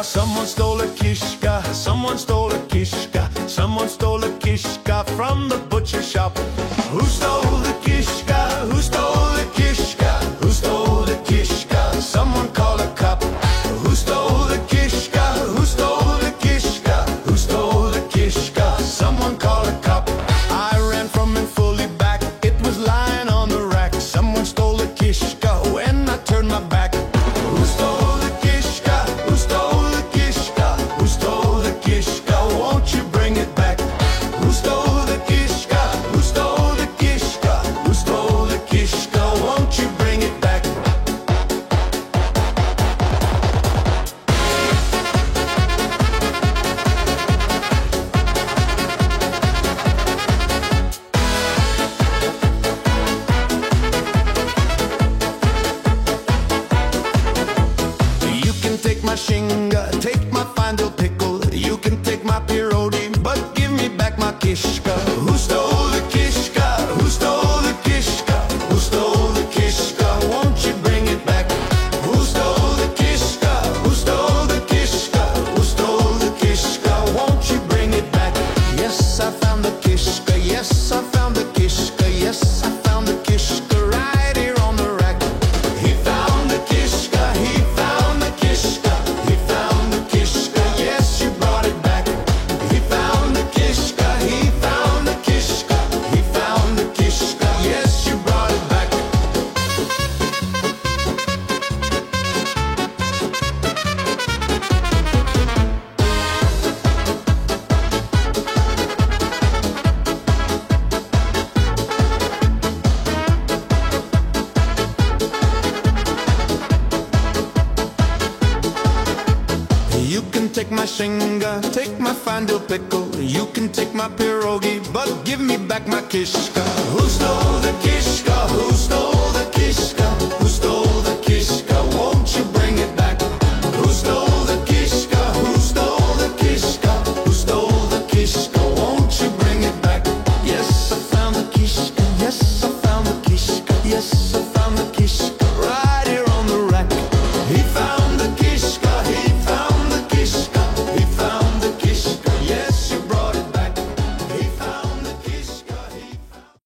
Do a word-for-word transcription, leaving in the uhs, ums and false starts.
Someone stole a kishka, someone stole a kishka, someone stole a kishka from the butcher shop. Who stole the kishka? Who stole the kishka? Who stole the kishka? Someone call a cop. Who stole the kishka? Who stole the kishka? Who stole the kishka? Someone call a cop. I ran from him fully back. It was lying on the rack. Someone stole the kishka when I turned my back. Who stole the kishka? Who stole the kishka? Who stole the kishka? Won't you bring it back? Who stole the kishka? Who stole the kishka? Who stole the kishka? Won't you bring it back? You can take my shinga, take my fine dill pickle. You can take my pierogi, but give me back my kishka. Who stole the kishka? Who stole the kishka? Who stole the kishka? Won't you bring it back? Who stole the kishka? Who stole the kishka? Who stole the kishka? Won't you bring it back? Yes, I found the kishka. Yes, I found the kishka. Yes, I found the kishka right here on the rack. He found the kishka. He found the kishka. He found the kishka. Yes, you brought it back. He found the kishka. He found the kishka. He found the kishka. Yes, you brought it back. You can take my shinga, take my fine dill pickle. You can take my pierogi, but give me back my kishka. Who stole